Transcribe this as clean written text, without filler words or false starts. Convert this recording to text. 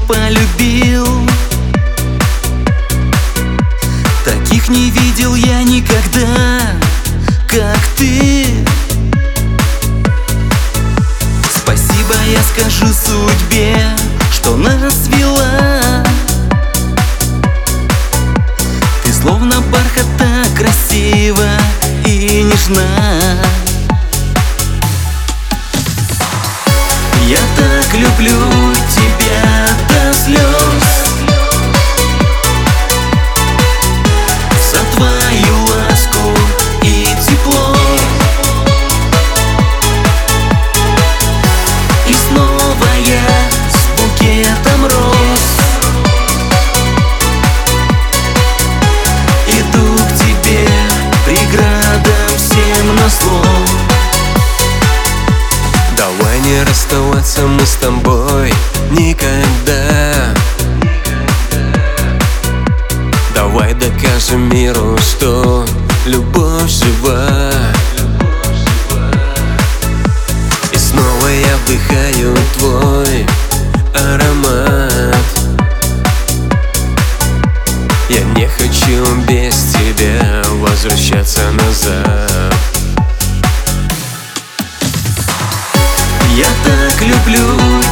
полюбил. Таких не видел я никогда, как ты. Спасибо я скажу судьбе, что нас свела. Ты словно бархат, так красива и нежна. Я так люблю тебя до слез, за твою ласку и тепло. И снова я с букетом роз иду к тебе, преградам всем назло. Давай не расставаться мы с тобой никогда. Давай докажем миру, что любовь жива. И снова я вдыхаю твой аромат. Я не хочу без тебя возвращаться назад. Я так люблю